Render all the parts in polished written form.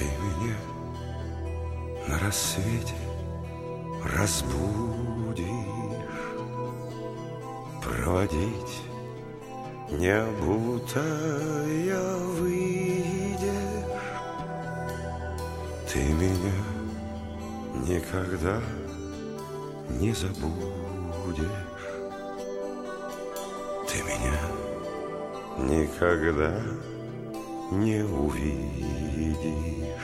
Ты меня на рассвете разбудишь, проводить не обутая выйдешь. Ты меня никогда не забудешь. Ты меня никогда не увидишь.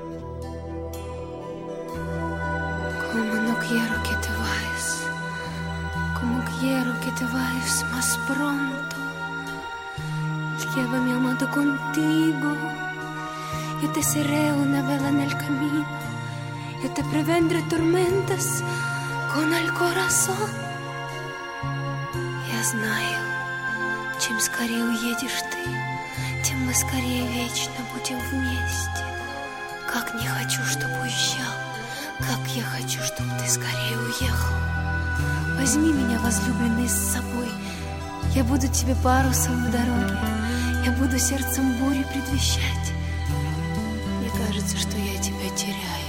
Como no quiero que te vayas, como quiero que te vayas más pronto. Llévame, amado, contigo. Yo te seré una vela en el camino. Yo te prevendré tormentas con el corazón. Я знаю, чем скорее уедешь ты, тем мы скорее вечно будем вместе. Как не хочу, чтобы уезжал, как я хочу, чтобы ты скорее уехал. Возьми меня, возлюбленный, с собой. Я буду тебе парусом в дороге. Я буду сердцем бури предвещать. Мне кажется, что я тебя теряю.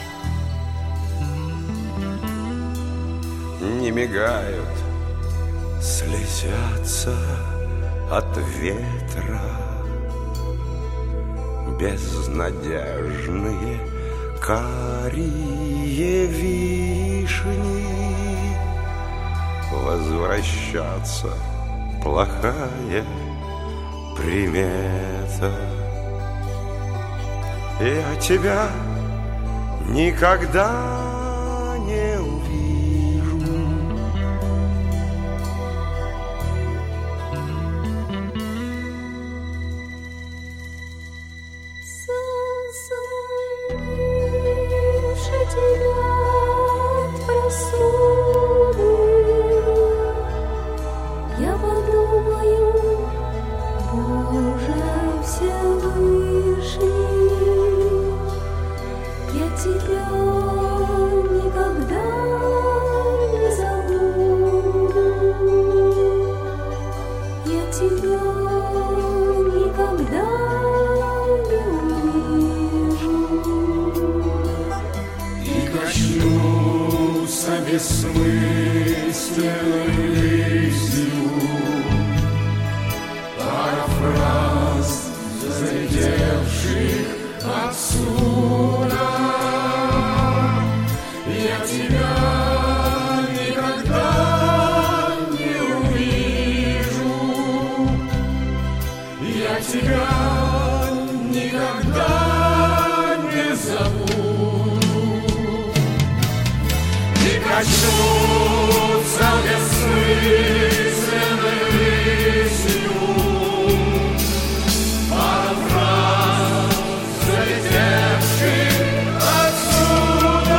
Не мигают, слезятся от ветра безнадежные карие вишни. Возвращаться плохая примета. Я тебя никогда не увижу. Я подумаю, Боже Всевышний, я тебя никогда не забуду, я тебя никогда не увижу. И коснуться бессмысленной рысью парафраз залетевших отсюда. Я тебя никогда не увижу, я тебя никогда не забуду. И коснуться бессмысленной рысью парафраз залетевших отсюда.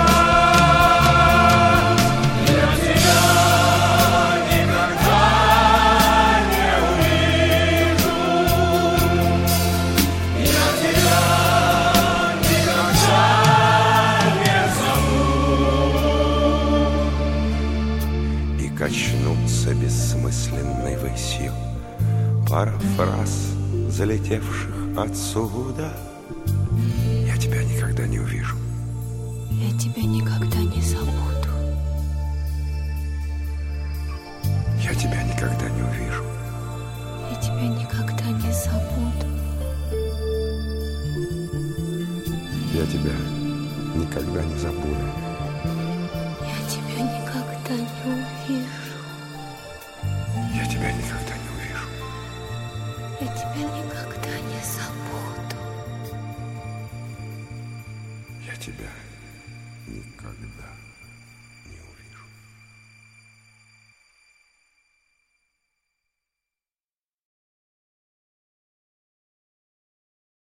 Я тебя никогда не увижу, я тебя никогда не забуду. И качнутся бессмысленной высью парафраз залетевших отсюда. Я тебя никогда не увижу. Я тебя никогда не забуду. Я тебя никогда не увижу. Я тебя никогда не забуду. Я тебя никогда не забуду. Я тебя никогда не увижу. Я тебя никогда не увижу. Я тебя никогда не забуду. Я тебя никогда